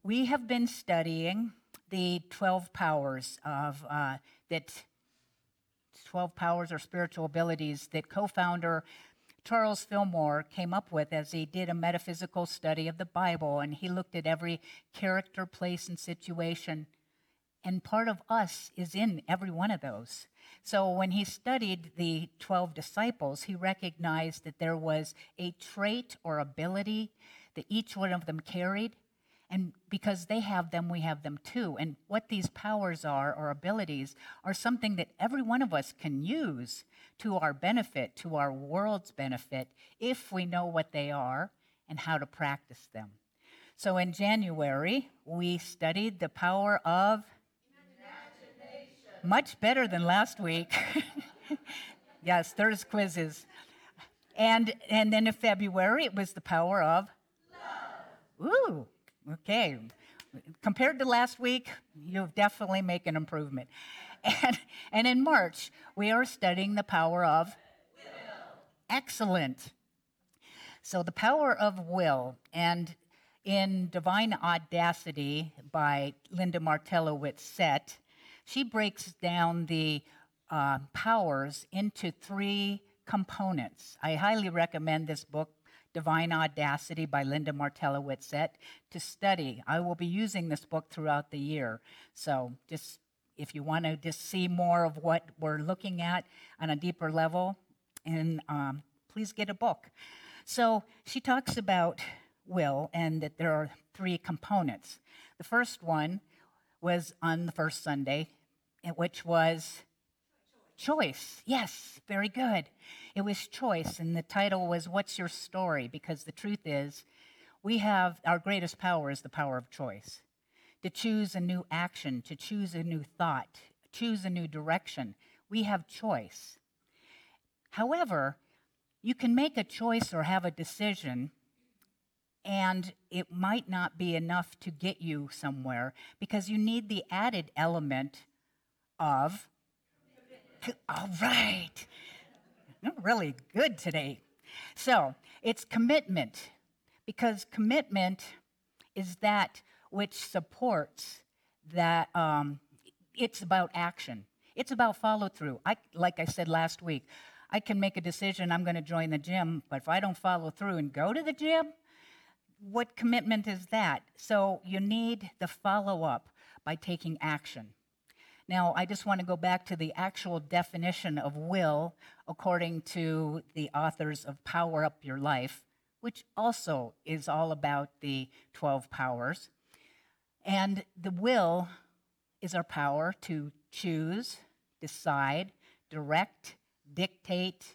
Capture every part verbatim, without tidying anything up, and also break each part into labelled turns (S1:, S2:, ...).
S1: We have been studying the twelve powers of uh, that twelve powers or spiritual abilities that co-founder Charles Fillmore came up with as he did a metaphysical study of the Bible, and he looked at every character, place, and situation. And part of us is in every one of those. So when he studied the twelve disciples, he recognized that there was a trait or ability that each one of them carried. And because they have them, we have them too. And what these powers are, or abilities, are something that every one of us can use to our benefit, to our world's benefit, if we know what they are and how to practice them. So in January, we studied the power of imagination. Much better than last week. Yes, there's quizzes. And, and then in February, it was the power of love. Ooh. Okay, compared to last week, you've definitely made an improvement. And, and in March, we are studying the power of will. Excellent. So the power of will, and in Divine Audacity by Linda Martello Witzett, she breaks down the uh, powers into three components. I highly recommend this book, Divine Audacity by Linda Martello Witzett, to study. I will be using this book throughout the year. So just if you want to just see more of what we're looking at on a deeper level, and um, please get a book. So she talks about will and that there are three components. The first one was on the first Sunday, which was choice. Yes, very good. It was choice, and the title was What's Your Story? Because the truth is, we have, our greatest power is the power of choice. To choose a new action, to choose a new thought, choose a new direction. We have choice. However, you can make a choice or have a decision, and it might not be enough to get you somewhere because you need the added element of all right. You're really good today. So it's commitment, because commitment is that which supports that. Um, it's about action. It's about follow through. I, like I said last week, I can make a decision, I'm going to join the gym, but if I don't follow through and go to the gym, what commitment is that? So you need the follow up by taking action. Now, I just want to go back to the actual definition of will according to the authors of Power Up Your Life, which also is all about the twelve powers. And the will is our power to choose, decide, direct, dictate,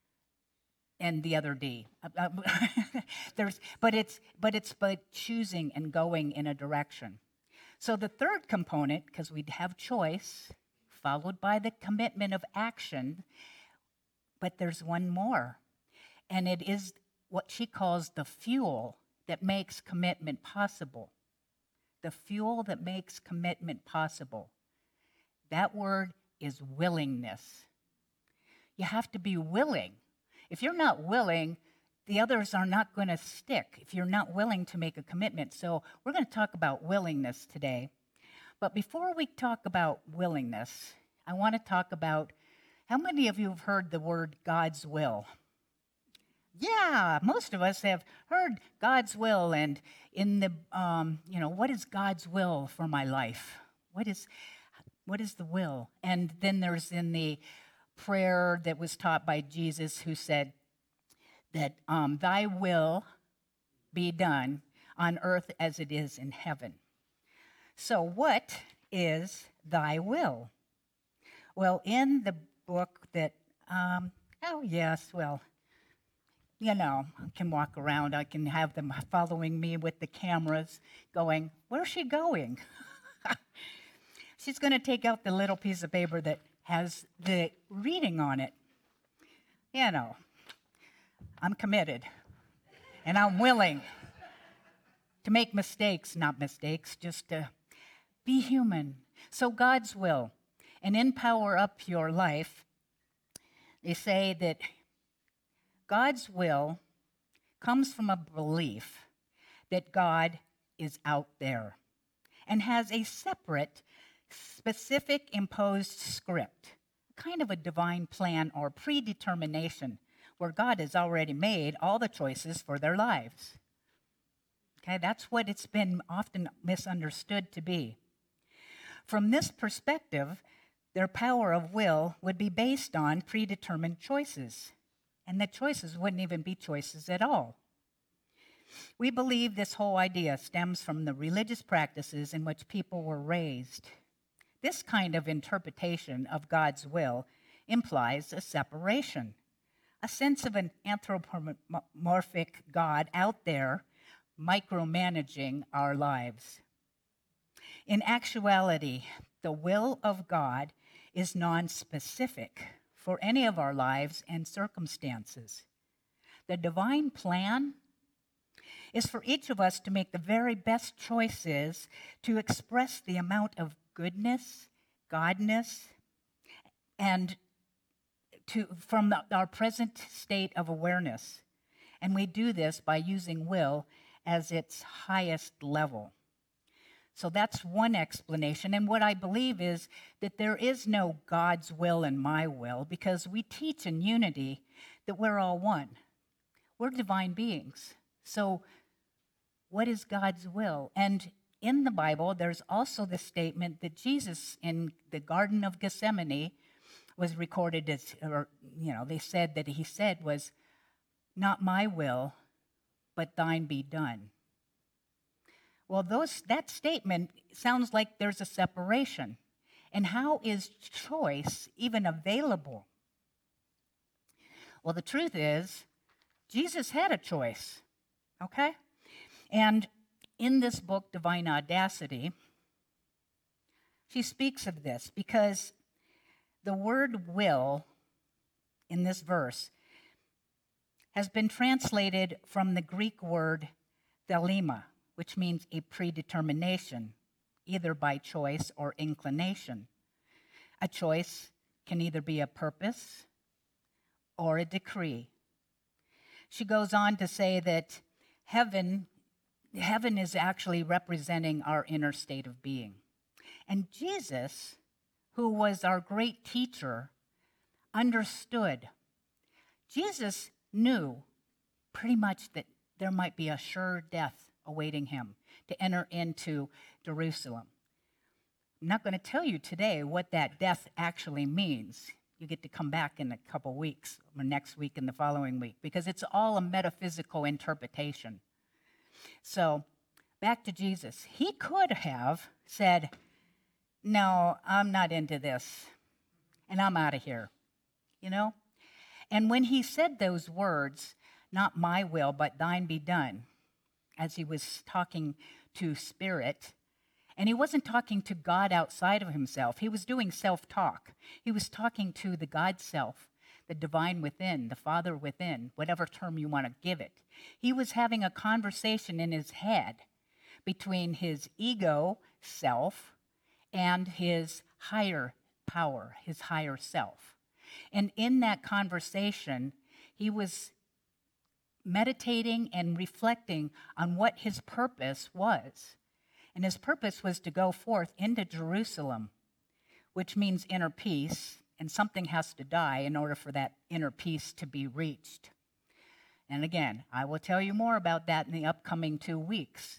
S1: and the other D. There's, but it's but it's by choosing and going in a direction. So the third component, because we have choice, followed by the commitment of action, but there's one more, and it is what she calls the fuel that makes commitment possible. The fuel that makes commitment possible. That word is willingness. You have to be willing. If you're not willing, the others are not going to stick if you're not willing to make a commitment. So we're going to talk about willingness today. But before we talk about willingness, I want to talk about how many of you have heard the word God's will? Yeah, most of us have heard God's will, and in the, um, you know, what is God's will for my life? What is, what is the will? And then there's in the prayer that was taught by Jesus, who said that um, thy will be done on earth as it is in heaven. So what is thy will? Well, in the book that, um, oh yes, well, you know, I can walk around. I can have them following me with the cameras going, where's she going? She's going to take out the little piece of paper that has the reading on it. You know, I'm committed, and I'm willing to make mistakes, not mistakes, just to be human. So God's will. And in Power Up Your Life, they say that God's will comes from a belief that God is out there. and has a separate, specific imposed script, kind of a divine plan or predetermination where God has already made all the choices for their lives. Okay, that's what it's been often misunderstood to be. From this perspective, their power of will would be based on predetermined choices, and the choices wouldn't even be choices at all. We believe this whole idea stems from the religious practices in which people were raised. This kind of interpretation of God's will implies a separation, a sense of an anthropomorphic God out there micromanaging our lives. In actuality, the will of God is nonspecific for any of our lives and circumstances. The divine plan is for each of us to make the very best choices to express the amount of goodness, godness, and to, from the, our present state of awareness. And we do this by using will as its highest level. So that's one explanation. And what I believe is that there is no God's will and my will, because we teach in unity that we're all one. We're divine beings. So what is God's will? And in the Bible, there's also the statement that Jesus in the Garden of Gethsemane was recorded as, or, you know, they said that he said was, "Not my will, but thine be done." Well, those, that statement sounds like there's a separation. And how is choice even available? Well, the truth is, Jesus had a choice, okay? And in this book, Divine Audacity, she speaks of this because the word will in this verse has been translated from the Greek word thelema, which means a predetermination, either by choice or inclination. A choice can either be a purpose or a decree. She goes on to say that heaven, heaven is actually representing our inner state of being. And Jesus, who was our great teacher, understood. Jesus knew pretty much that there might be a sure death awaiting him to enter into Jerusalem. I'm not going to tell you today what that death actually means. You get to come back in a couple weeks, or next week and the following week, because it's all a metaphysical interpretation. So, back to Jesus. He could have said, "No, I'm not into this, and I'm out of here," you know? And when he said those words, "Not my will, but thine be done," as he was talking to Spirit, and he wasn't talking to God outside of himself. He was doing self-talk. He was talking to the God self, the divine within, the Father within, whatever term you want to give it. He was having a conversation in his head between his ego self and his higher power, his higher self. And in that conversation, he was meditating and reflecting on what his purpose was. And his purpose was to go forth into Jerusalem, which means inner peace, and something has to die in order for that inner peace to be reached. And again, I will tell you more about that in the upcoming two weeks.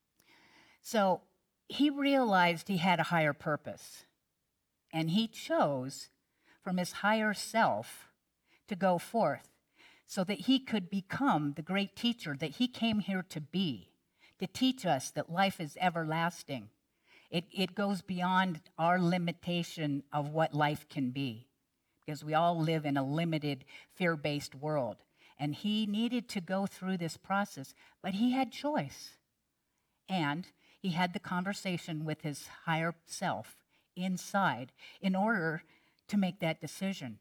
S1: So he realized he had a higher purpose, and he chose from his higher self to go forth, so that he could become the great teacher that he came here to be, to teach us that life is everlasting. It, it goes beyond our limitation of what life can be, because we all live in a limited, fear-based world. And he needed to go through this process, but he had choice. And he had the conversation with his higher self inside in order to make that decision.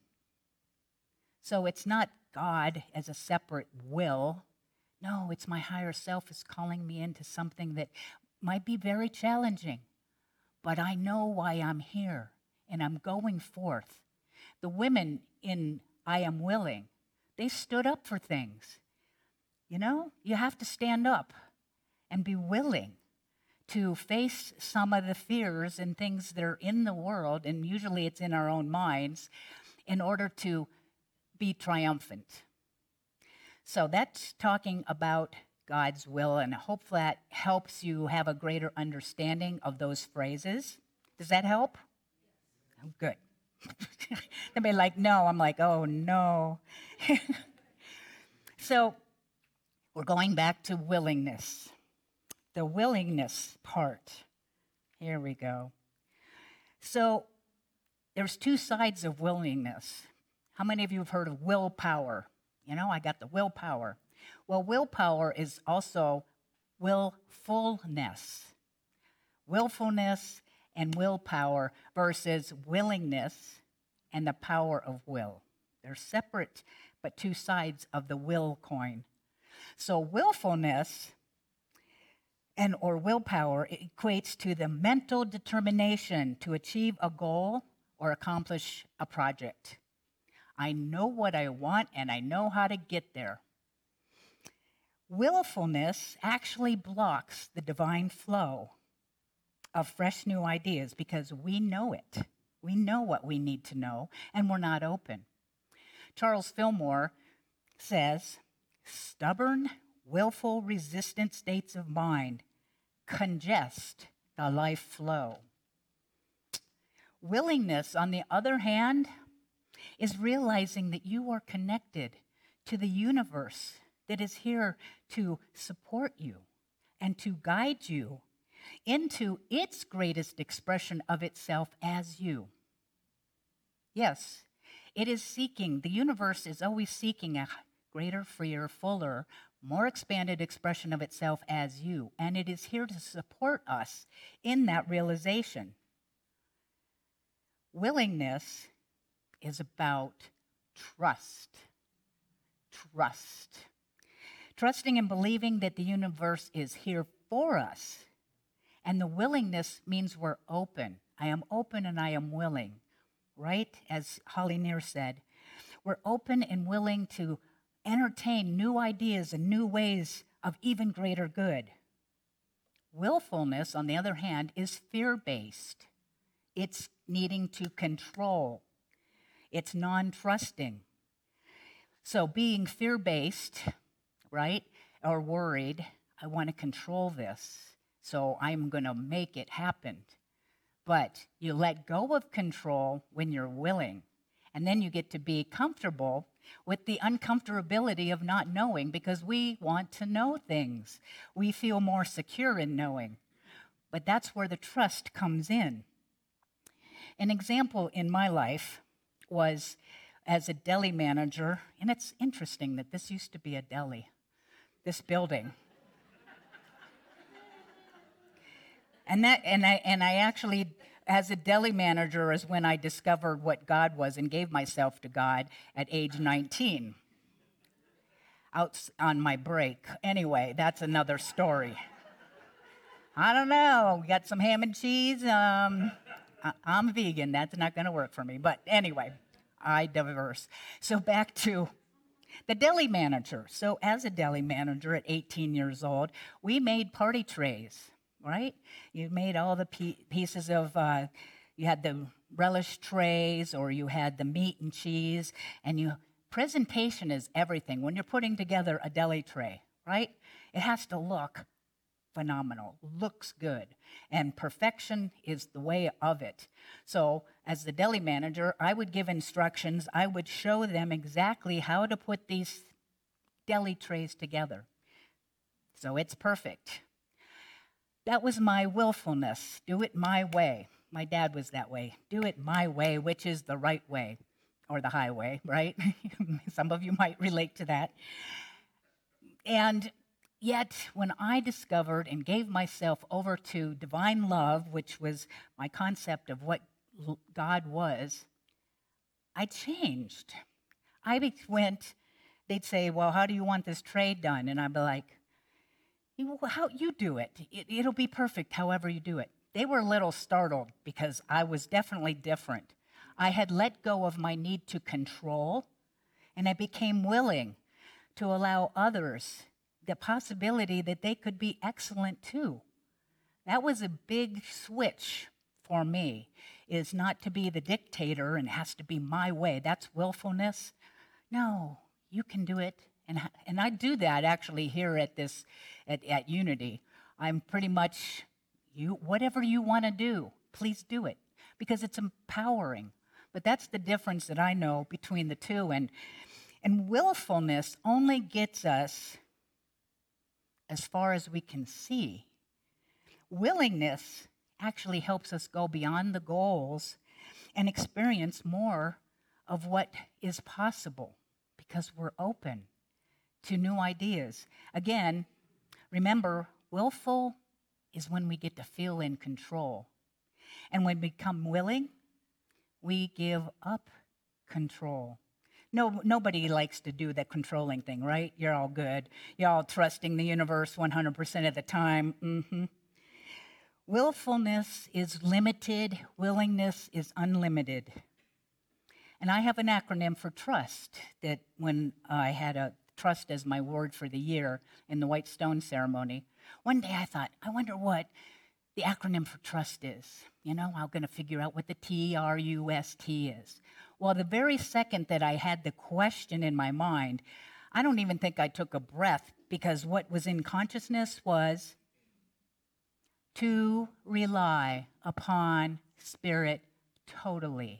S1: So it's not God as a separate will. No, it's my higher self is calling me into something that might be very challenging, but I know why I'm here, and I'm going forth. The women in I Am Willing, they stood up for things. You know, you have to stand up and be willing to face some of the fears and things that are in the world, and usually it's in our own minds, in order to be triumphant. So that's talking about God's will, and I hope that helps you have a greater understanding of those phrases. Does that help? Oh, good. They'll be like, no. I'm like, oh, no. So we're going back to willingness. The willingness part. Here we go. So there's two sides of willingness. How many of you have heard of willpower? You know, I got the willpower. Well, willpower is also willfulness. Willfulness and willpower versus willingness and the power of will. They're separate, but two sides of the will coin. So willfulness and or willpower equates to the mental determination to achieve a goal or accomplish a project. I know what I want and I know how to get there. Willfulness actually blocks the divine flow of fresh new ideas because we know it. We know what we need to know, and we're not open. Charles Fillmore says, stubborn, willful, resistant states of mind congest the life flow. Willingness, on the other hand, is realizing that you are connected to the universe that is here to support you and to guide you into its greatest expression of itself as you. Yes, it is seeking, the universe is always seeking a greater, freer, fuller, more expanded expression of itself as you, and it is here to support us in that realization. Willingness is about trust. Trust. Trusting and believing that the universe is here for us. And the willingness means we're open. I am open and I am willing, right? As Holly Near said, we're open and willing to entertain new ideas and new ways of even greater good. Willfulness, on the other hand, is fear-based. It's needing to control. It's non-trusting. So being fear-based, right, or worried, I want to control this, so I'm going to make it happen. But you let go of control when you're willing, and then you get to be comfortable with the uncomfortability of not knowing because we want to know things. We feel more secure in knowing. But that's where the trust comes in. An example in my life was as a deli manager, and it's interesting that this used to be a deli, this building. And that, and I, and I actually, as a deli manager, is when I discovered what God was and gave myself to God at age nineteen, out on my break. Anyway, that's another story. I don't know. We got some ham and cheese. Um, I, I'm vegan. That's not going to work for me. But anyway, I diverse. So back to the deli manager. So as a deli manager at eighteen years old, we made party trays. Right? You made all the pieces of, uh, you had the relish trays or you had the meat and cheese, and you, presentation is everything. When you're putting together a deli tray, right? It has to look phenomenal, looks good, and perfection is the way of it. So as the deli manager, I would give instructions. I would show them exactly how to put these deli trays together. So it's perfect. That was my willfulness. Do it my way. My dad was that way. Do it my way, which is the right way, or the highway, right? Some of you might relate to that. And yet, when I discovered and gave myself over to divine love, which was my concept of what God was, I changed. I went, they'd say, well, how do you want this tray done? And I'd be like, how you do it. it. It'll be perfect however you do it. They were a little startled because I was definitely different. I had let go of my need to control, and I became willing to allow others the possibility that they could be excellent too. That was a big switch for me, is not to be the dictator and has to be my way. That's willfulness. No, you can do it. And, and I do that actually here at this, at, at Unity. I'm pretty much, you, whatever you want to do, please do it, because it's empowering. But that's the difference that I know between the two. And, and willfulness only gets us as far as we can see. Willingness actually helps us go beyond the goals and experience more of what is possible because we're open to new ideas. Again, remember, willful is when we get to feel in control. And when we become willing, we give up control. No, nobody likes to do that controlling thing, right? You're all good. You're all trusting the universe one hundred percent of the time. Mm-hmm. Willfulness is limited. Willingness is unlimited. And I have an acronym for trust that when I had a trust as my word for the year in the White Stone ceremony, one day I thought, I wonder what the acronym for trust is. You know, I'm going to figure out what the T R U S T is. Well, the very second that I had the question in my mind, I don't even think I took a breath, because what was in consciousness was to rely upon Spirit totally.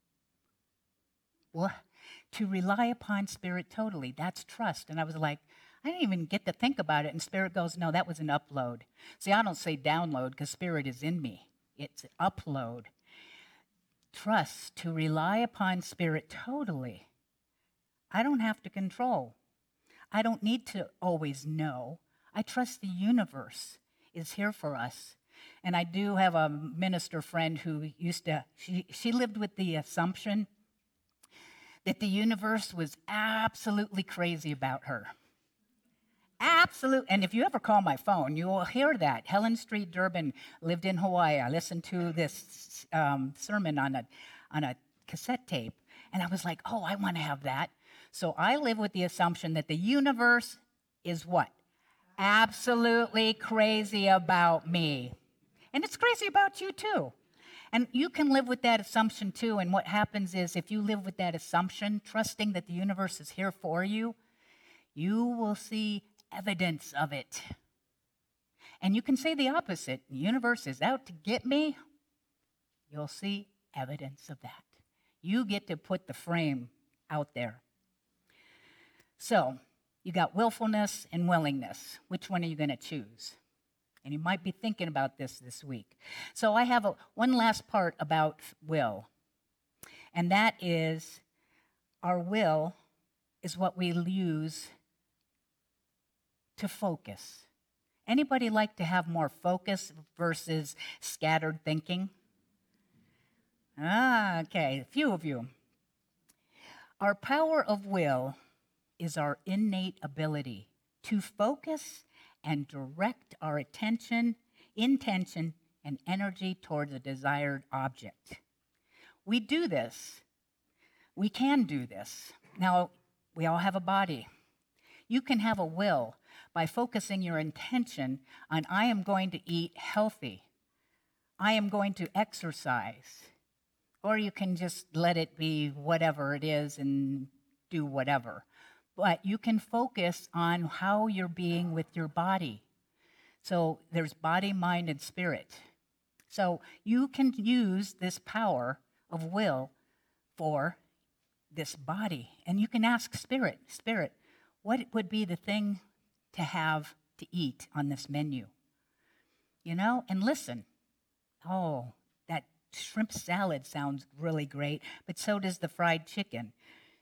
S1: What? To rely upon Spirit totally. That's trust. And I was like, I didn't even get to think about it. And Spirit goes, no, that was an upload. See, I don't say download because Spirit is in me. It's upload. Trust, to rely upon Spirit totally. I don't have to control. I don't need to always know. I trust the universe is here for us. And I do have a minister friend who used to, she, she lived with the assumption that the universe was absolutely crazy about her. Absolute, and if you ever call my phone, you will hear that. Helen Street Durbin lived in Hawaii. I listened to this um, sermon on a, on a cassette tape, and I was like, oh, I want to have that. So I live with the assumption that the universe is what? Absolutely crazy about me. And it's crazy about you too. And you can live with that assumption too. And what happens is, if you live with that assumption, trusting that the universe is here for you, you will see evidence of it. And you can say the opposite. The universe is out to get me. You'll see evidence of that. You get to put the frame out there. So, you got willfulness and willingness. Which one are you going to choose? And you might be thinking about this this week. So I have a, one last part about will. And that is, our will is what we use to focus. Anybody like to have more focus versus scattered thinking? Ah, okay, a few of you. Our power of will is our innate ability to focus and direct our attention, intention, and energy toward the desired object. We do this. We can do this. Now, we all have a body. You can have a will by focusing your intention on, I am going to eat healthy. I am going to exercise. Or you can just let it be whatever it is and do whatever. But you can focus on how you're being with your body. So there's body, mind, and spirit. So you can use this power of will for this body. And you can ask Spirit, Spirit, what would be the thing to have to eat on this menu? You know, and listen. Oh, that shrimp salad sounds really great, but so does the fried chicken.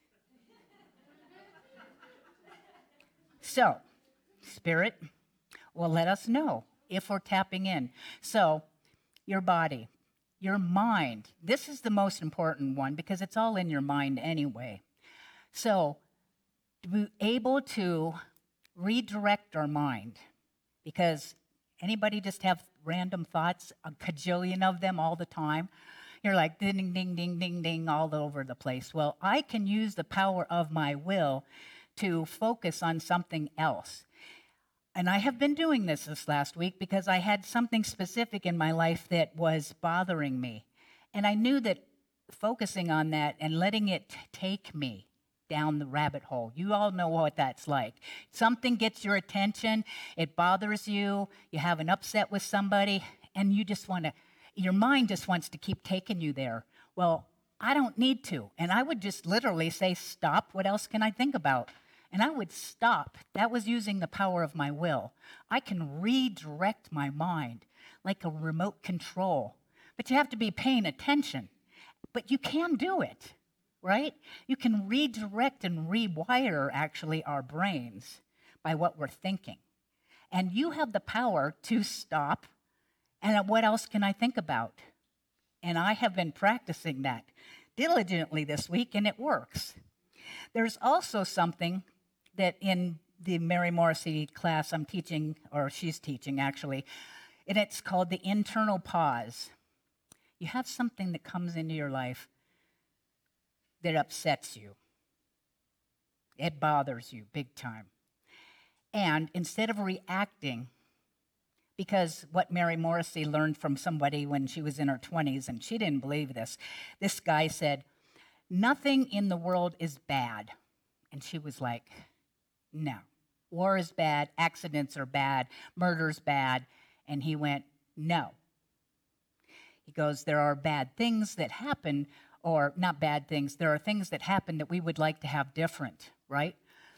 S1: So, Spirit will let us know if we're tapping in. So, your body, your mind. This is the most important one because it's all in your mind anyway. So, to be able to redirect our mind, because anybody just have random thoughts, a cajillion of them all the time? You're like ding, ding, ding, ding, ding all over the place. Well, I can use the power of my will to focus on something else. And I have been doing this this last week because I had something specific in my life that was bothering me. And I knew that focusing on that and letting it take me down the rabbit hole. You all know what that's like. Something gets your attention, it bothers you, you have an upset with somebody, and you just want to, your mind just wants to keep taking you there. Well, I don't need to. And I would just literally say, stop. What else can I think about? And I would stop. That was using the power of my will. I can redirect my mind like a remote control. But you have to be paying attention. But you can do it, right? You can redirect and rewire, actually, our brains by what we're thinking. And you have the power to stop. And what else can I think about? And I have been practicing that diligently this week, and it works. There's also something that in the Mary Morrissey class I'm teaching, or she's teaching actually, and it's called the internal pause. You have something that comes into your life that upsets you. It bothers you big time. And instead of reacting, because what Mary Morrissey learned from somebody when she was in her twenties, and she didn't believe this, this guy said, nothing in the world is bad. And she was like, no. War is bad, accidents are bad, murder's bad. And he went, no. He goes, there are bad things that happen, or not bad things, there are things that happen that we would like to have different, right?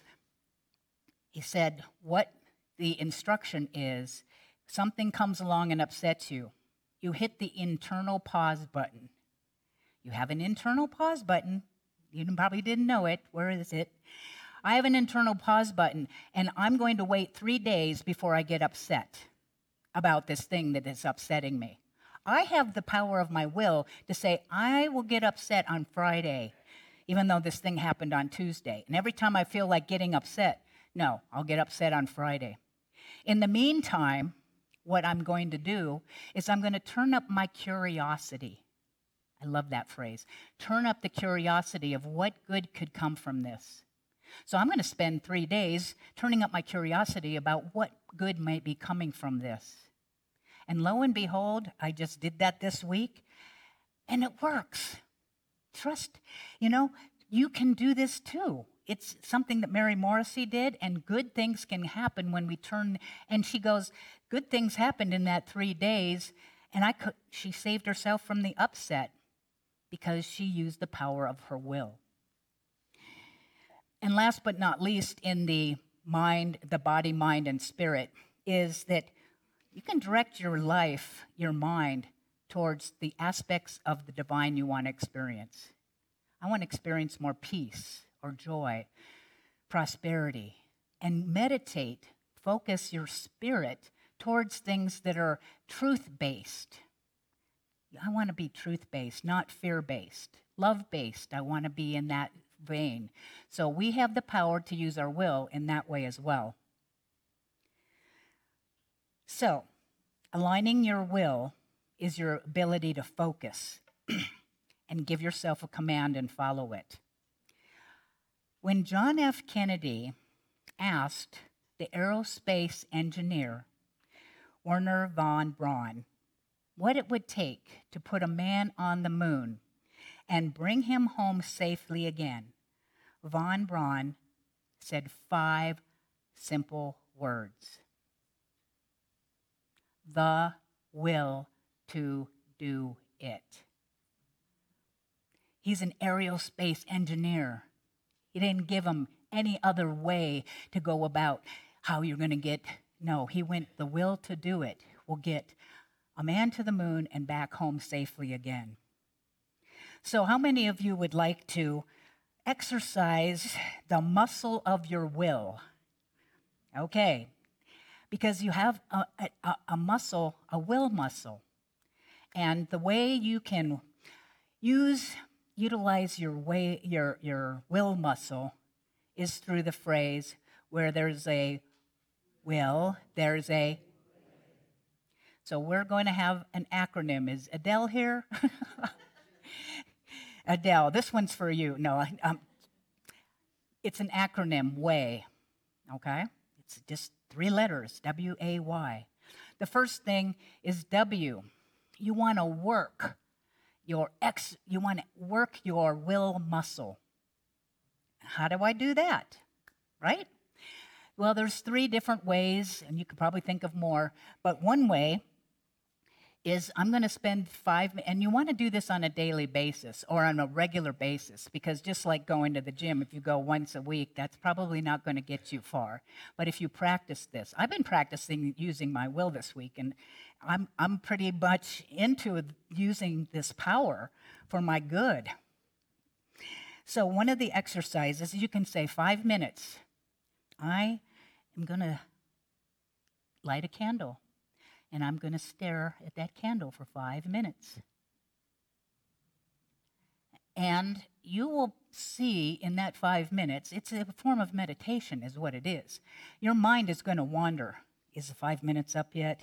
S1: He said, what the instruction is, something comes along and upsets you. You hit the internal pause button. You have an internal pause button. You probably didn't know it. Where is it? I have an internal pause button, and I'm going to wait three days before I get upset about this thing that is upsetting me. I have the power of my will to say, I will get upset on Friday, even though this thing happened on Tuesday. And every time I feel like getting upset, no, I'll get upset on Friday. In the meantime, what I'm going to do is I'm going to turn up my curiosity. I love that phrase. Turn up the curiosity of what good could come from this. So I'm going to spend three days turning up my curiosity about what good might be coming from this. And lo and behold, I just did that this week, and it works. Trust, you know, you can do this too. It's something that Mary Morrissey did, and good things can happen when we turn, and she goes, good things happened in that three days, and I could, she saved herself from the upset because she used the power of her will. And last but not least, in the mind, the body, mind, and spirit, is that you can direct your life, your mind, towards the aspects of the divine you want to experience. I want to experience more peace or joy, prosperity, and meditate, focus your spirit towards things that are truth-based. I want to be truth-based, not fear-based. Love-based, I want to be in that vein. So we have the power to use our will in that way as well. So, aligning your will is your ability to focus and give yourself a command and follow it. When John F. Kennedy asked the aerospace engineer, Wernher von Braun, what it would take to put a man on the moon and bring him home safely again, von Braun said five simple words. The will to do it. He's an aerospace engineer. He didn't give him any other way to go about how you're going to get, no, he went, the will to do it will get a man to the moon and back home safely again. So how many of you would like to exercise the muscle of your will? Okay. Because you have a, a, a muscle, a will muscle. And the way you can use, utilize your way, your, your will muscle is through the phrase, where there's a will, there's a. So we're going to have an acronym. Is Adele here? Adele, this one's for you. No, um, it's an acronym, WAY, okay? It's just three letters, W A Y. The first thing is W. You want to work your ex, you want to work your will muscle. How do I do that? Right? Well, there's three different ways, and you could probably think of more, but one way is I'm going to spend five, and you want to do this on a daily basis or on a regular basis, because just like going to the gym, if you go once a week, that's probably not going to get you far. But if you practice this, I've been practicing using my will this week, and I'm, I'm pretty much into using this power for my good. So one of the exercises, you can say five minutes. I am going to light a candle. And I'm going to stare at that candle for five minutes. And you will see in that five minutes, it's a form of meditation is what it is. Your mind is going to wander. Is the five minutes up yet?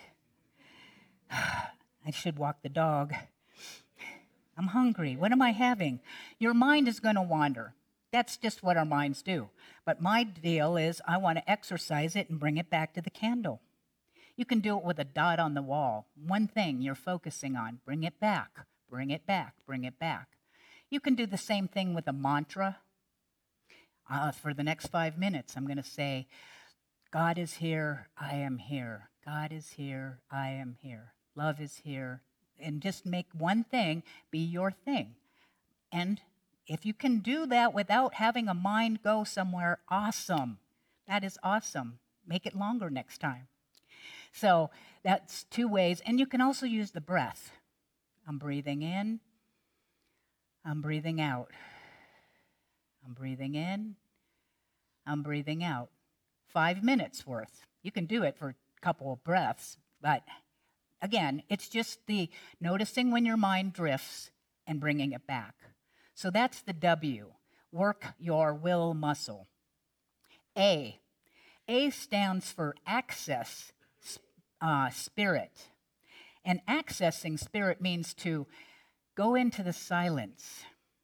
S1: I should walk the dog. I'm hungry. What am I having? Your mind is going to wander. That's just what our minds do. But my deal is I want to exercise it and bring it back to the candle. You can do it with a dot on the wall. One thing you're focusing on. Bring it back, bring it back, bring it back. You can do the same thing with a mantra. Uh, for the next five minutes, I'm going to say, God is here, I am here. God is here, I am here. Love is here. And just make one thing be your thing. And if you can do that without having a mind go somewhere, awesome. That is awesome. Make it longer next time. So that's two ways. And you can also use the breath. I'm breathing in. I'm breathing out. I'm breathing in. I'm breathing out. Five minutes worth. You can do it for a couple of breaths. But again, it's just the noticing when your mind drifts and bringing it back. So that's the W. Work your will muscle. A. A stands for access Uh, spirit. And accessing spirit means to go into the silence.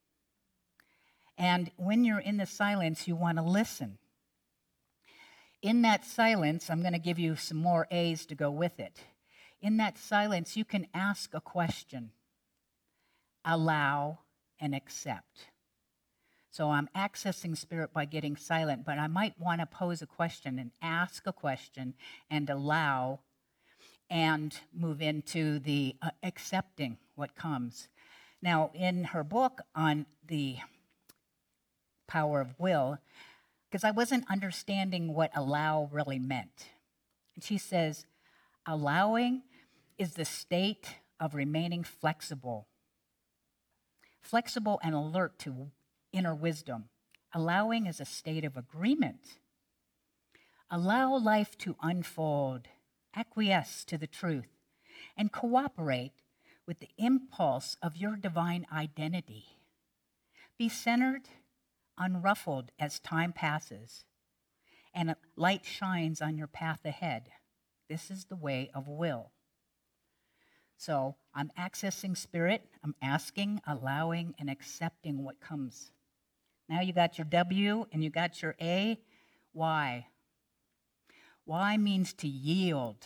S1: And when you're in the silence, you want to listen. In that silence, I'm going to give you some more A's to go with it. In that silence, you can ask a question, allow, and accept. So I'm accessing spirit by getting silent, but I might want to pose a question and ask a question and allow and move into the uh, accepting what comes. Now, in her book on the power of will, because I wasn't understanding what allow really meant, and she says, allowing is the state of remaining flexible, flexible and alert to inner wisdom. Allowing is a state of agreement. Allow life to unfold. Acquiesce to the truth, and cooperate with the impulse of your divine identity. Be centered, unruffled as time passes, and light shines on your path ahead. This is the way of will. So I'm accessing spirit, I'm asking, allowing, and accepting what comes. Now you got your W and you got your A. Why? Y means to yield.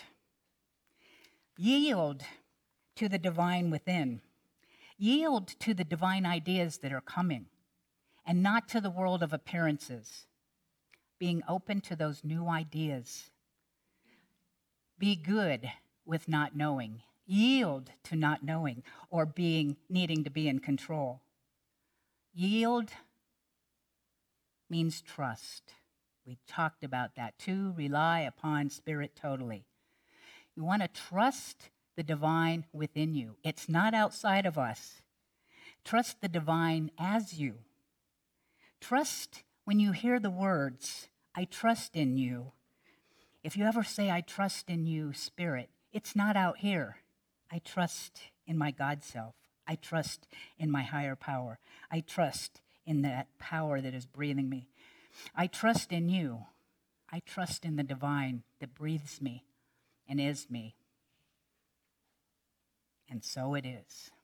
S1: Yield to the divine within. Yield to the divine ideas that are coming, and not to the world of appearances. Being open to those new ideas. Be good with not knowing. Yield to not knowing or being needing to be in control. Yield means trust. We talked about that. To rely upon spirit totally. You want to trust the divine within you. It's not outside of us. Trust the divine as you. Trust when you hear the words, I trust in you. If you ever say, I trust in you, spirit, it's not out here. I trust in my God self. I trust in my higher power. I trust in that power that is breathing me. I trust in you. I trust in the divine that breathes me and is me. And so it is.